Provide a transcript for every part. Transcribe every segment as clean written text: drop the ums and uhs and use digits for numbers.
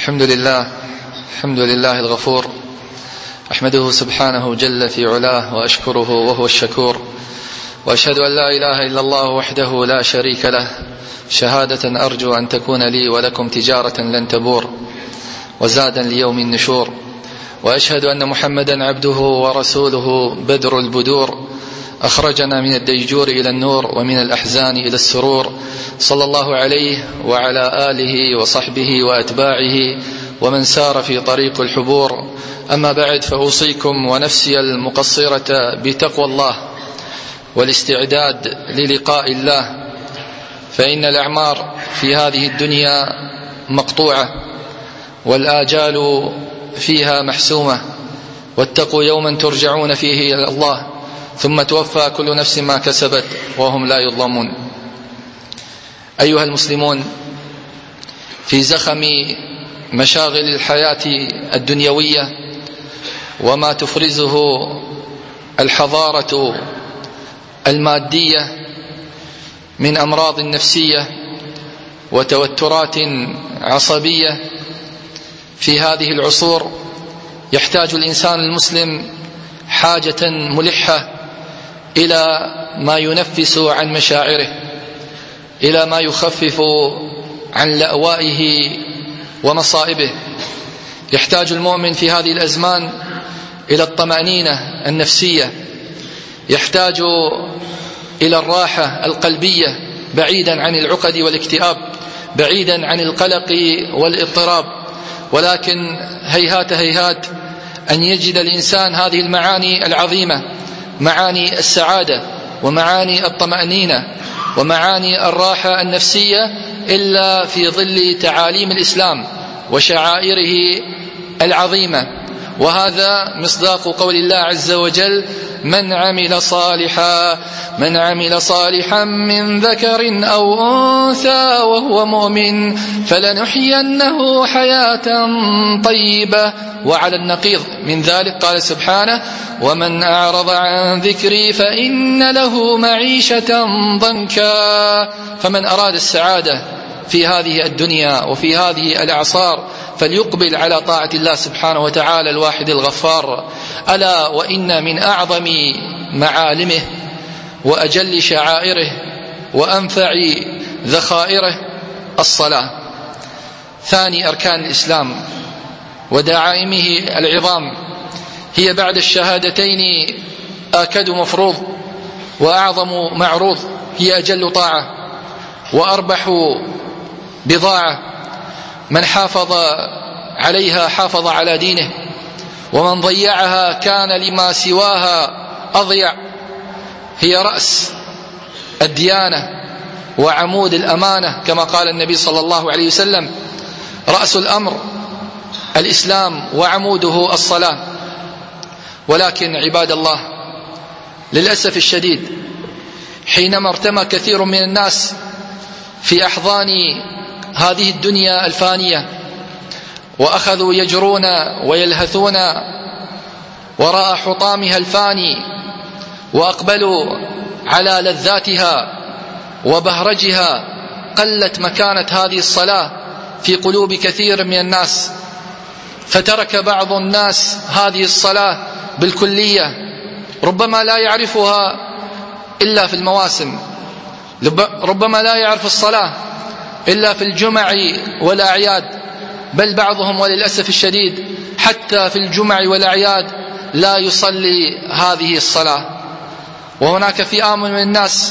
الحمد لله الغفور، أحمده سبحانه جل في علاه وأشكره وهو الشكور، وأشهد أن لا إله إلا الله وحده لا شريك له، شهادة أرجو أن تكون لي ولكم تجارة لن تبور وزادا ليوم النشور. وأشهد أن محمدا عبده ورسوله بدر البدور، أخرجنا من الديجور إلى النور ومن الأحزان إلى السرور، صلى الله عليه وعلى آله وصحبه وأتباعه ومن سار في طريق الحبور. أما بعد، فأوصيكم ونفسي المقصرة بتقوى الله والاستعداد للقاء الله، فإن الأعمار في هذه الدنيا مقطوعة والآجال فيها محسومة، واتقوا يوما ترجعون فيه إلى الله ثم توفى كل نفس ما كسبت وهم لا يظلمون. أيها المسلمون، في زخم مشاغل الحياة الدنيوية وما تفرزه الحضارة المادية من أمراض نفسية وتوترات عصبية، في هذه العصور يحتاج الإنسان المسلم حاجة ملحة إلى ما ينفس عن مشاعره، إلى ما يخفف عن لأوائه ومصائبه. يحتاج المؤمن في هذه الأزمان إلى الطمأنينة النفسية، يحتاج إلى الراحة القلبية بعيدا عن العقد والاكتئاب، بعيدا عن القلق والاضطراب. ولكن هيهات هيهات أن يجد الإنسان هذه المعاني العظيمة، معاني السعادة ومعاني الطمأنينة ومعاني الراحة النفسية، إلا في ظل تعاليم الإسلام وشعائره العظيمة. وهذا مصداق قول الله عز وجل: من عمل صالحا من ذكر أو أنثى وهو مؤمن فلنحيينه حياة طيبة. وعلى النقيض من ذلك قال سبحانه: ومن أعرض عن ذكري فإن له معيشة ضنكا. فمن أراد السعادة في هذه الدنيا وفي هذه الأعصار فليقبل على طاعة الله سبحانه وتعالى الواحد الغفار. ألا وإن من أعظم معالمه وأجل شعائره وأنفع ذخائره الصلاة، ثاني أركان الإسلام ودعائمه العظام. هي بعد الشهادتين آكد مفروض وأعظم معروض، هي أجل طاعة وأربح بضاعة. من حافظ عليها حافظ على دينه، ومن ضيعها كان لما سواها أضيع. هي رأس الديانة وعمود الأمانة، كما قال النبي صلى الله عليه وسلم: رأس الأمر الإسلام وعموده الصلاة. ولكن عباد الله، للأسف الشديد، حينما ارتمى كثير من الناس في أحضان هذه الدنيا الفانية وأخذوا يجرون ويلهثون وراء حطامها الفاني، وأقبلوا على لذاتها وبهرجها، قلت مكانة هذه الصلاة في قلوب كثير من الناس، فترك بعض الناس هذه الصلاة بالكلية، ربما لا يعرفها إلا في المواسم، ربما لا يعرف الصلاة إلا في الجمع والأعياد، بل بعضهم وللأسف الشديد حتى في الجمع والأعياد لا يصلي هذه الصلاة. وهناك فئام من الناس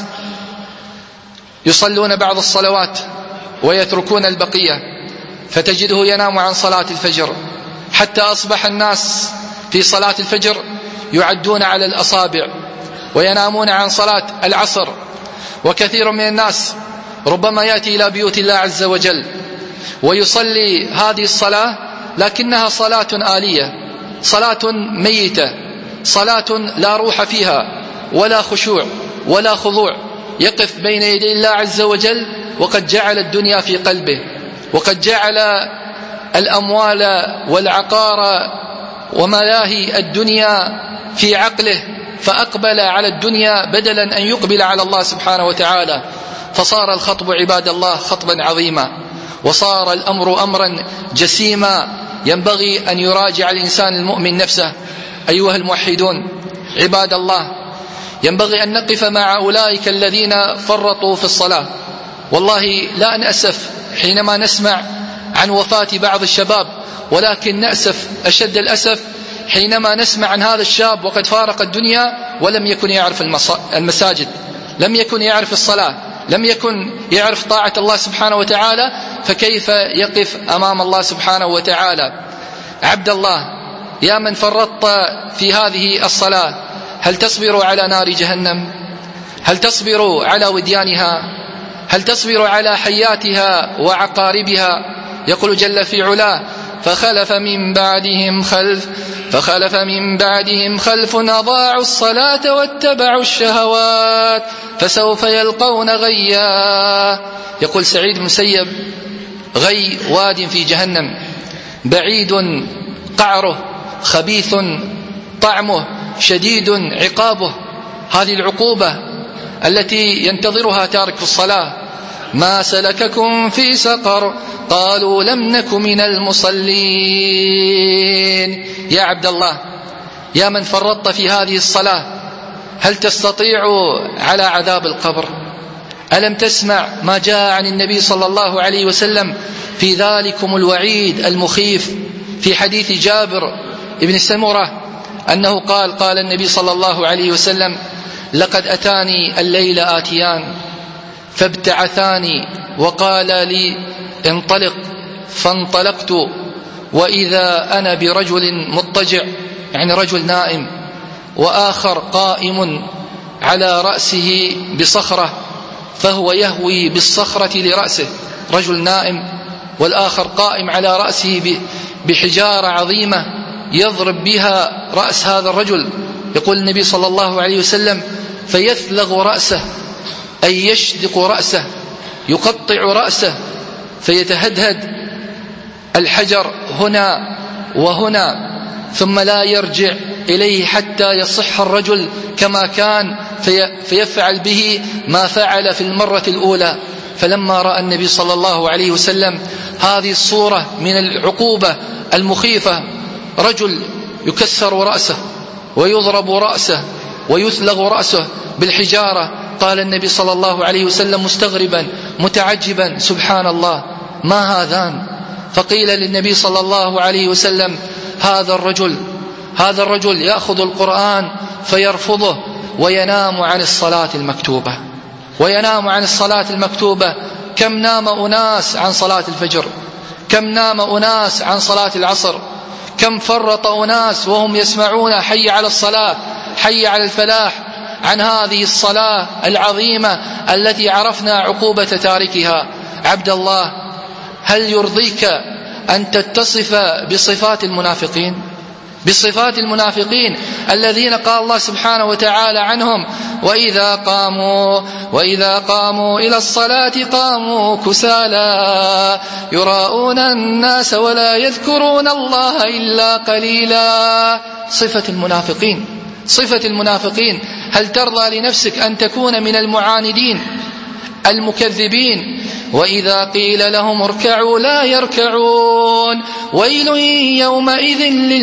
يصلون بعض الصلوات ويتركون البقية، فتجده ينام عن صلاة الفجر، حتى أصبح الناس في صلاة الفجر يعدون على الأصابع، وينامون عن صلاة العصر. وكثير من الناس ربما يأتي إلى بيوت الله عز وجل ويصلي هذه الصلاة، لكنها صلاة آلية، صلاة ميتة، صلاة لا روح فيها ولا خشوع ولا خضوع. يقف بين يدي الله عز وجل وقد جعل الدنيا في قلبه، وقد جعل الأموال والعقار وملاهي الدنيا في عقله، فأقبل على الدنيا بدلا أن يقبل على الله سبحانه وتعالى. فصار الخطب عباد الله خطبا عظيما، وصار الأمر أمرا جسيما ينبغي أن يراجع الإنسان المؤمن نفسه. أيها الموحدون عباد الله، ينبغي أن نقف مع أولئك الذين فرطوا في الصلاة. والله لا نأسف حينما نسمع عن وفاة بعض الشباب، ولكن نأسف أشد الأسف حينما نسمع عن هذا الشاب وقد فارق الدنيا ولم يكن يعرف المساجد، لم يكن يعرف الصلاة، لم يكن يعرف طاعة الله سبحانه وتعالى، فكيف يقف أمام الله سبحانه وتعالى؟ عبد الله، يا من فرطت في هذه الصلاة، هل تصبر على نار جهنم؟ هل تصبر على وديانها؟ هل تصبر على حياتها وعقاربها؟ يقول جل في علاه: فخلف من بعدهم خلف أضاعوا الصلاة واتبعوا الشهوات فسوف يلقون غيا. يقول سعيد بن المسيب: غي واد في جهنم، بعيد قعره، خبيث طعمه، شديد عقابه. هذه العقوبة التي ينتظرها تارك الصلاة. ما سلككم في سقر؟ قالوا لم نك من المصلين. يا عبد الله، يا من فرطت في هذه الصلاة، هل تستطيع على عذاب القبر؟ ألم تسمع ما جاء عن النبي صلى الله عليه وسلم في ذلكم الوعيد المخيف في حديث جابر ابن سمرة أنه قال النبي صلى الله عليه وسلم: لقد أتاني الليل آتيان فابتعثاني وقال لي انطلق، فانطلقت وإذا أنا برجل مضطجع، يعني رجل نائم، وآخر قائم على رأسه بصخرة فهو يهوي بالصخرة لرأسه. رجل نائم والآخر قائم على رأسه بحجارة عظيمة يضرب بها رأس هذا الرجل. يقول النبي صلى الله عليه وسلم: فيثلغ رأسه، أي يشدق رأسه، يقطع رأسه، فيتهدهد الحجر هنا وهنا، ثم لا يرجع إليه حتى يصح الرجل كما كان، فيفعل به ما فعل في المرة الأولى. فلما رأى النبي صلى الله عليه وسلم هذه الصورة من العقوبة المخيفة، رجل يكسر رأسه ويضرب رأسه ويثلغ رأسه بالحجارة، قال النبي صلى الله عليه وسلم مستغربا متعجبا: سبحان الله، ما هذان؟ فقيل للنبي صلى الله عليه وسلم: هذا الرجل يأخذ القرآن فيرفضه وينام عن الصلاة المكتوبة. كم نام أناس عن صلاة الفجر، كم نام أناس عن صلاة العصر، كم فرط أناس وهم يسمعون حي على الصلاة، حي على الفلاح، عن هذه الصلاة العظيمة التي عرفنا عقوبة تاركها. عبد الله، هل يرضيك أن تتصف بصفات المنافقين الذين قال الله سبحانه وتعالى عنهم: وإذا قاموا إلى الصلاة قاموا كسالى يراءون الناس ولا يذكرون الله إلا قليلا. صفة المنافقين. هل ترضى لنفسك أن تكون من المعاندين المكذبين؟ وإذا قيل لهم اركعوا لا يركعون ويل يومئذ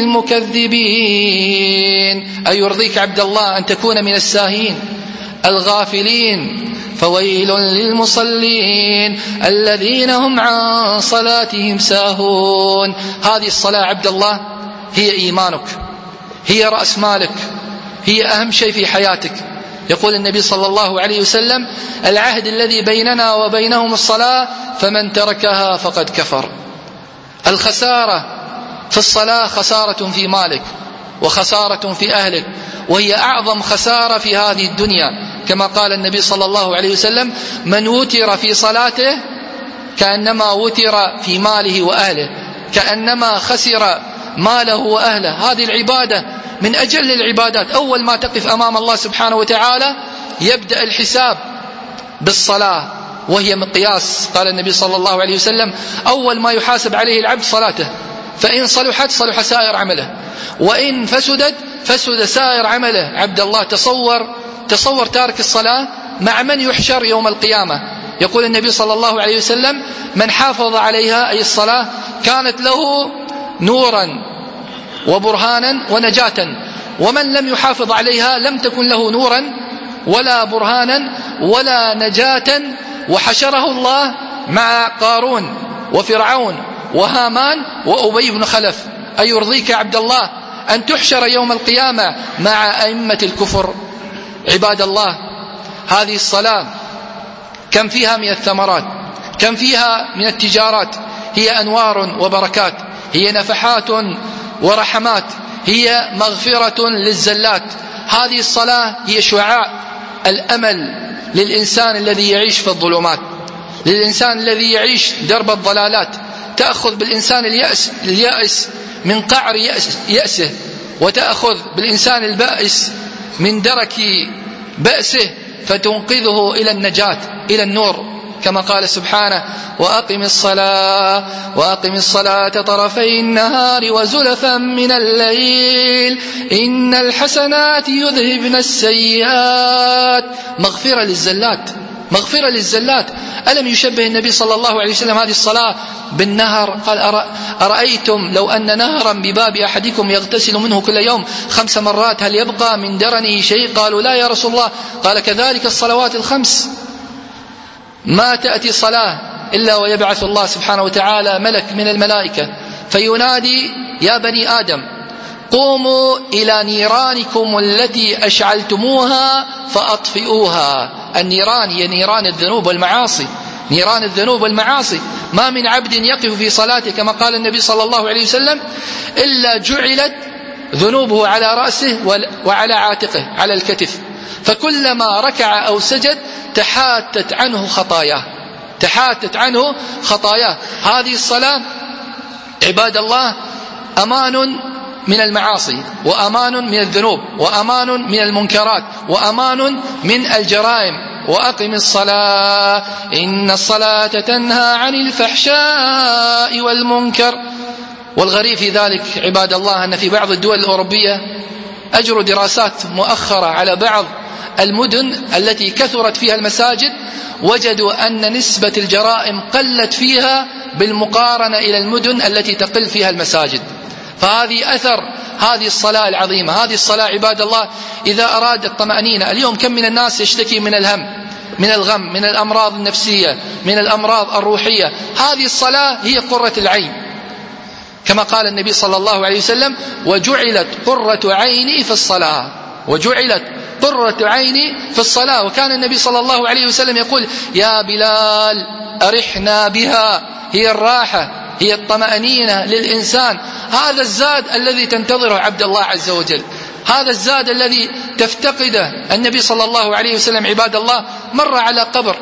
للمكذبين. أيرضيك عبد الله أن تكون من الساهين الغافلين؟ فويل للمصلين الذين هم عن صلاتهم ساهون. هذه الصلاة عبد الله هي إيمانك، هي رأس مالك، هي أهم شيء في حياتك. يقول النبي صلى الله عليه وسلم: العهد الذي بيننا وبينهم الصلاة، فمن تركها فقد كفر. الخسارة في الصلاة خسارة في مالك وخسارة في أهلك، وهي أعظم خسارة في هذه الدنيا، كما قال النبي صلى الله عليه وسلم: من وتر في صلاته كأنما وتر في ماله وأهله، كأنما خسر ماله وأهله. هذه العبادة من أجل العبادات. أول ما تقف أمام الله سبحانه وتعالى يبدأ الحساب بالصلاة، وهي مقياس. قال النبي صلى الله عليه وسلم: أول ما يحاسب عليه العبد صلاته، فإن صلحت صلح سائر عمله، وإن فسدت فسد سائر عمله. عبد الله، تصور تارك الصلاة مع من يحشر يوم القيامة. يقول النبي صلى الله عليه وسلم: من حافظ عليها أي الصلاة كانت له نورا وبرهانا ونجاة، ومن لم يحافظ عليها لم تكن له نورا ولا برهانا ولا نجاة، وحشره الله مع قارون وفرعون وهامان وأبي بن خلف. أيرضيك يا عبد الله أن تحشر يوم القيامة مع أئمة الكفر؟ عباد الله، هذه الصلاة كم فيها من الثمرات، كم فيها من التجارات، هي أنوار وبركات، هي نفحات ورحمات، هي مغفرة للزلات. هذه الصلاة هي شعاع الأمل للإنسان الذي يعيش في الظلمات، للإنسان الذي يعيش درب الضلالات، تأخذ بالإنسان اليأس من قعر يأسه، وتأخذ بالإنسان البائس من درك بأسه، فتنقذه إلى النجاة، إلى النور، كما قال سبحانه: وأقم الصلاة طرفي النهار وزلفا من الليل إن الحسنات يذهبن السيئات. مغفرة للزلات، مغفرة للزلات. ألم يشبه النبي صلى الله عليه وسلم هذه الصلاة بالنهر؟ قال: أرأيتم لو أن نهرا بباب أحدكم يغتسل منه كل يوم 5 مرات هل يبقى من درنه شيء؟ قالوا: لا يا رسول الله. قال: كذلك الصلوات الخمس، ما تأتي صلاة إلا ويبعث الله سبحانه وتعالى ملك من الملائكة فينادي: يا بني آدم قوموا إلى نيرانكم التي أشعلتموها فأطفئوها. النيران هي نيران الذنوب والمعاصي، نيران الذنوب والمعاصي. ما من عبد يقف في صلاته كما قال النبي صلى الله عليه وسلم إلا جعلت ذنوبه على رأسه وعلى عاتقه، على الكتف، فكلما ركع أو سجد تحاتت عنه خطاياه، تحاتت عنه خطاياه. هذه الصلاة عباد الله أمان من المعاصي، وأمان من الذنوب، وأمان من المنكرات، وأمان من الجرائم. وأقم الصلاة إن الصلاة تنهى عن الفحشاء والمنكر. والغريب في ذلك عباد الله أن في بعض الدول الأوروبية أجروا دراسات مؤخرة على بعض المدن التي كثرت فيها المساجد، وجدوا أن نسبة الجرائم قلت فيها بالمقارنة إلى المدن التي تقل فيها المساجد. فهذه أثر هذه الصلاة العظيمة. هذه الصلاة عباد الله إذا أراد الطمأنينة، اليوم كم من الناس يشتكي من الهم، من الغم، من الأمراض النفسية، من الأمراض الروحية. هذه الصلاة هي قرة العين، كما قال النبي صلى الله عليه وسلم: وجعلت قرة عيني في الصلاة، وجعلت قرة عيني في الصلاة. وكان النبي صلى الله عليه وسلم يقول: يا بلال أرحنا بها. هي الراحة، هي الطمأنينة للإنسان. هذا الزاد الذي تنتظره عبد الله عز وجل، هذا الزاد الذي تفتقده. النبي صلى الله عليه وسلم عباد الله مر على قبر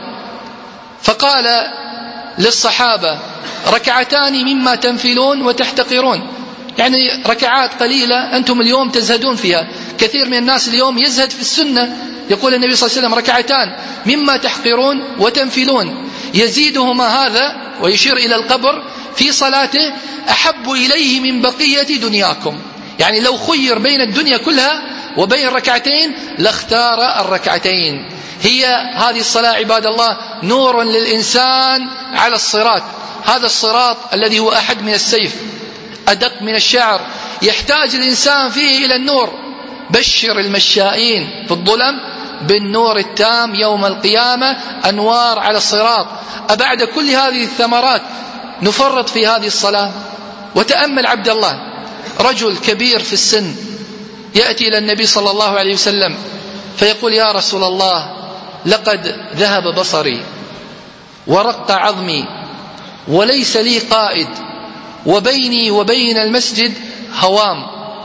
فقال للصحابة: ركعتان مما تنفلون وتحتقرون، يعني ركعات قليلة أنتم اليوم تزهدون فيها. كثير من الناس اليوم يزهد في السنة. يقول النبي صلى الله عليه وسلم: ركعتان مما تحقرون وتنفلون، يزيدهما هذا ويشير إلى القبر في صلاته أحب إليه من بقية دنياكم. يعني لو خير بين الدنيا كلها وبين ركعتين لاختار الركعتين. هي هذه الصلاة عباد الله نور للإنسان على الصراط، هذا الصراط الذي هو أحد من السيف، أدق من الشعر، يحتاج الإنسان فيه إلى النور. بشر المشائين في الظلم بالنور التام يوم القيامة، أنوار على الصراط. أبعد كل هذه الثمرات نفرط في هذه الصلاة؟ وتأمل عبد الله، رجل كبير في السن يأتي إلى النبي صلى الله عليه وسلم فيقول: يا رسول الله لقد ذهب بصري ورق عظمي وليس لي قائد، وبيني وبين المسجد هوام،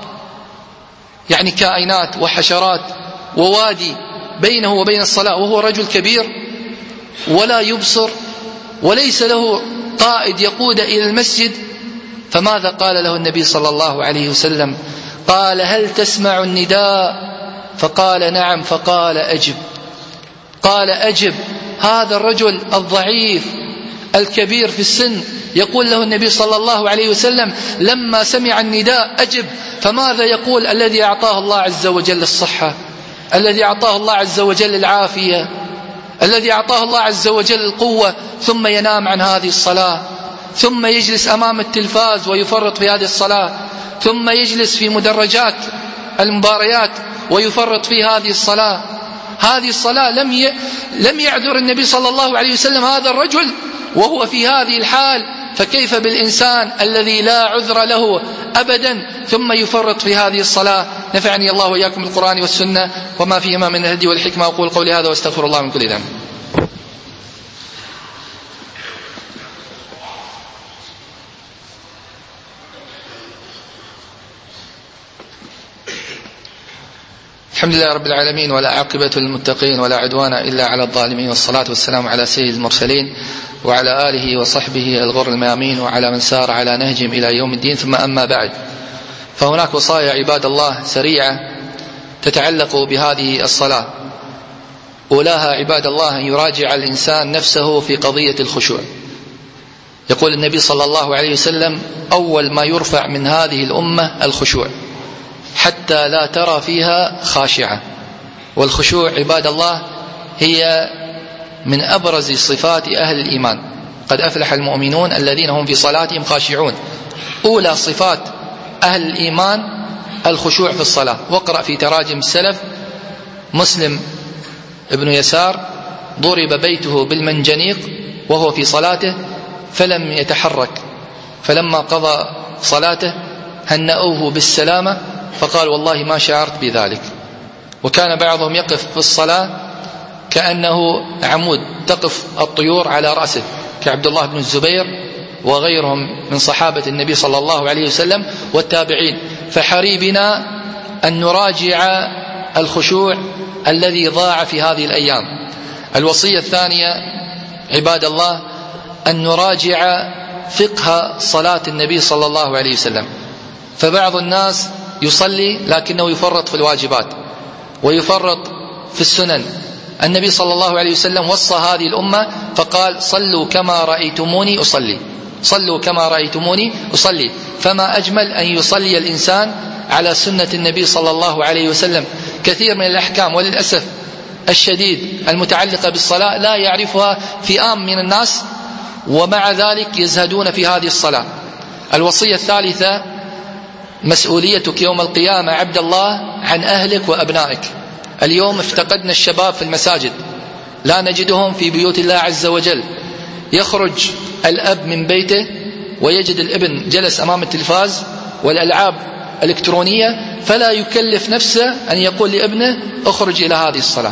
يعني كائنات وحشرات ووادي بينه وبين الصلاة، وهو رجل كبير ولا يبصر وليس له قائد يقود إلى المسجد. فماذا قال له النبي صلى الله عليه وسلم؟ قال: هل تسمع النداء؟ فقال: نعم. فقال: أجب. قال: أجب. هذا الرجل الضعيف الكبير في السن يقول له النبي صلى الله عليه وسلم لما سمع النداء: أجب. فماذا يقول الذي أعطاه الله عز وجل الصحة، الذي أعطاه الله عز وجل العافية، الذي أعطاه الله عز وجل القوة ثم ينام عن هذه الصلاة، ثم يجلس أمام التلفاز ويفرط في هذه الصلاة، ثم يجلس في مدرجات المباريات ويفرط في هذه الصلاة. هذه الصلاة لم يعذر النبي صلى الله عليه وسلم هذا الرجل وهو في هذه الحال، فكيف بالإنسان الذي لا عذر له أبدا ثم يفرط في هذه الصلاة؟ نفعني الله وإياكم بالقرآن والسنة وما فيهما من الهدي والحكمة. أقول قولي هذا واستغفر الله من كل ذنب. الحمد لله رب العالمين، ولا عاقبة للمتقين ولا عدوان إلا على الظالمين، والصلاة والسلام على سيد المرسلين وعلى آله وصحبه الغر الميامين وعلى من سار على نهجهم إلى يوم الدين. ثم أما بعد، فهناك وصايا عباد الله سريعة تتعلق بهذه الصلاة. أولاها عباد الله أن يراجع الإنسان نفسه في قضية الخشوع. يقول النبي صلى الله عليه وسلم: أول ما يرفع من هذه الأمة الخشوع حتى لا ترى فيها خاشعة. والخشوع عباد الله هي من أبرز صفات أهل الإيمان. قد أفلح المؤمنون الذين هم في صلاتهم خاشعون. أولى صفات أهل الإيمان الخشوع في الصلاة. واقرأ في تراجم السلف: مسلم ابن يسار ضرب بيته بالمنجنيق وهو في صلاته فلم يتحرك، فلما قضى صلاته هنأوه بالسلامة فقال: والله ما شعرت بذلك. وكان بعضهم يقف في الصلاة كأنه عمود تقف الطيور على رأسه، كعبد الله بن الزبير وغيرهم من صحابة النبي صلى الله عليه وسلم والتابعين. فحري بنا أن نراجع الخشوع الذي ضاع في هذه الأيام. الوصية الثانية عباد الله أن نراجع فقه صلاة النبي صلى الله عليه وسلم. فبعض الناس يصلي لكنه يفرط في الواجبات ويفرط في السنن. النبي صلى الله عليه وسلم وصى هذه الأمة فقال: صلوا كما رأيتموني أصلي، صلوا كما رأيتموني أصلي. فما أجمل أن يصلي الإنسان على سنة النبي صلى الله عليه وسلم. كثير من الأحكام وللأسف الشديد المتعلقة بالصلاة لا يعرفها فئام من الناس، ومع ذلك يزهدون في هذه الصلاة. الوصية الثالثة: مسؤوليتك يوم القيامة عبد الله عن أهلك وأبنائك. اليوم افتقدنا الشباب في المساجد، لا نجدهم في بيوت الله عز وجل. يخرج الأب من بيته ويجد الابن جلس أمام التلفاز والألعاب الإلكترونية، فلا يكلف نفسه أن يقول لابنه: اخرج إلى هذه الصلاة،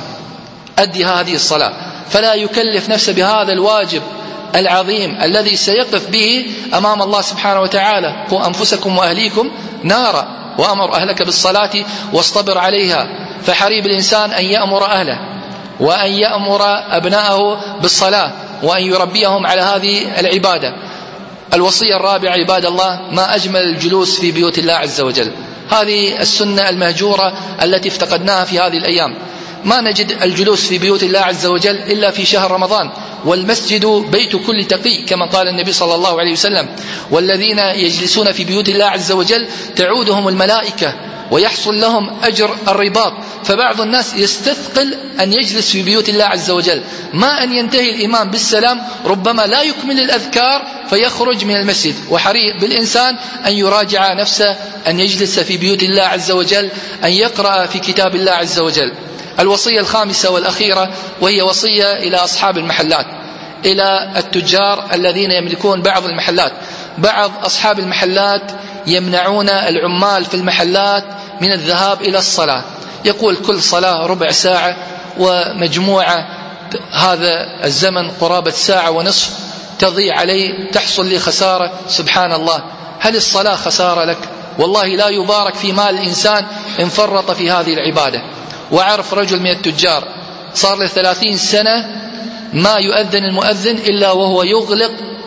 أدي هذه الصلاة. فلا يكلف نفسه بهذا الواجب العظيم الذي سيقف به أمام الله سبحانه وتعالى: قوا أنفسكم وأهليكم نارا وأمر أهلك بالصلاة واصطبر عليها. فحري بالإنسان أن يأمر أهله وأن يأمر أبنائه بالصلاة وأن يربيهم على هذه العبادة. الوصية الرابعة عباد الله: ما أجمل الجلوس في بيوت الله عز وجل. هذه السنة المهجورة التي افتقدناها في هذه الأيام. ما نجد الجلوس في بيوت الله عز وجل إلا في شهر رمضان، والمسجد بيت كل تقي كما قال النبي صلى الله عليه وسلم: والذين يجلسون في بيوت الله عز وجل تعودهم الملائكة ويحصل لهم أجر الرباط. فبعض الناس يستثقل أن يجلس في بيوت الله عز وجل، ما أن ينتهي الإمام بالسلام ربما لا يكمل الأذكار فيخرج من المسجد. وحري بالإنسان أن يراجع نفسه، أن يجلس في بيوت الله عز وجل، أن يقرأ في كتاب الله عز وجل. الوصية الخامسة والأخيرة وهي وصية إلى أصحاب المحلات، إلى التجار الذين يملكون بعض المحلات. بعض أصحاب المحلات يمنعون العمال في المحلات من الذهاب إلى الصلاة. يقول: كل صلاة ربع ساعة، ومجموعة هذا الزمن قرابة ساعة ونصف تضيع علي، تحصل لي خسارة. سبحان الله، هل الصلاة خسارة لك؟ والله لا يبارك في مال الإنسان إن فرط في هذه العبادة. وعرف رجل من التجار صار له 30 سنة ما يؤذن المؤذن إلا وهو يغلق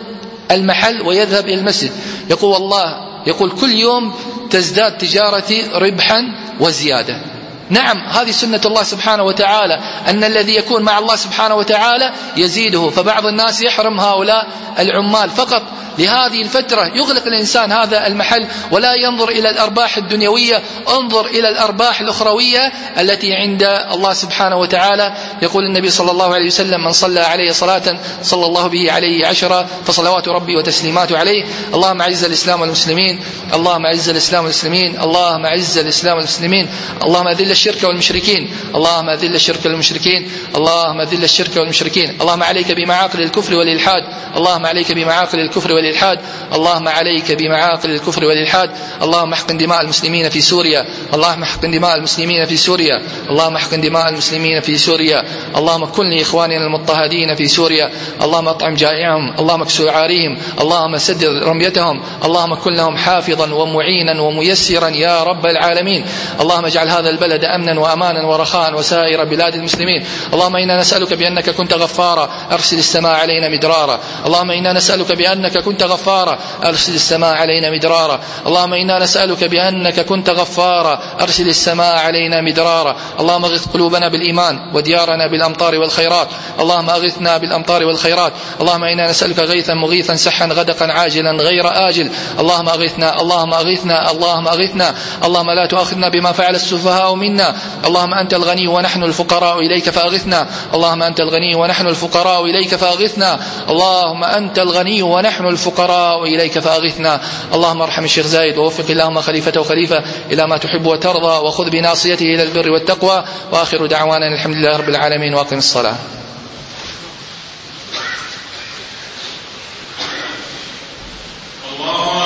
المحل ويذهب إلى المسجد. يقول: والله، يقول كل يوم تزداد تجارتي ربحا وزيادة. نعم، هذه سنة الله سبحانه وتعالى، أن الذي يكون مع الله سبحانه وتعالى يزيده. فبعض الناس يحرم هؤلاء العمال فقط لهذه الفترة يغلق الإنسان هذا المحل ولا ينظر إلى الأرباح الدنيوية، انظر إلى الأرباح الأخروية التي عند الله سبحانه وتعالى. يقول النبي صلى الله عليه وسلم: من صلى عليه صلاة صلى الله به عليه 10 فصلوات ربي وتسليماته عليه. اللهم أعز الإسلام والمسلمين، اللهم أعز الإسلام والمسلمين، اللهم أعز الإسلام والمسلمين، اللهم أذل الشرك والمشركين، اللهم أذل الشرك والمشركين، اللهم أذل الشرك والمشركين. اللهم عليك بمعاقل الكفر والإلحاد، اللهم عليك بمعاقل الكفر والإلحاد، اللهم عليك بمعاقل الكفر والإلحاد. اللهم احقن دماء المسلمين في سوريا، اللهم احقن دماء المسلمين في سوريا، اللهم احقن دماء المسلمين في سوريا. اللهم كن لإخواننا المضطهدين في سوريا، اللهم اطعم جائعهم، اللهم اكسو عاريهم، اللهم سدد رميتهم، اللهم كن لهم حافظا ومعينا وميسرا يا رب العالمين. اللهم اجعل هذا البلد أمنا وأمانا ورخاء وسائر بلاد المسلمين. اللهم إنا نسألك بأنك كنت غفارا أرسل السماء علينا مدرارا، اللهم إنا نسألك بأنك كنت غفارا أرسل السماء علينا مدرارا، اللهم إنا نسألك بأنك كنت غفارا أرسل السماء علينا مدرارا. اللهم اغث قلوبنا بالإيمان وديارنا بالأمطار والخيرات، اللهم اغثنا بالأمطار والخيرات. اللهم إنا نسألك غيثا مغيثا سحا غدقا عاجلا غير آجل. اللهم اغثنا، اللهم اغثنا، اللهم اغثنا. اللهم لا تؤاخذنا بما فعل السفهاء منا. اللهم أنت الغني ونحن الفقراء إليك فأغثنا، اللهم أنت الغني ونحن الفقراء إليك فأغثنا، اللهم أنت الغني ونحن الفقراء إليك فأغثنا. اللهم ارحم الشيخ زايد ووفق اللهم خليفته خليفة إلى ما تحب وترضى، وخذ بناصيته إلى البر والتقوى. وآخر دعوانا الحمد لله رب العالمين، وأقم الصلاة. الله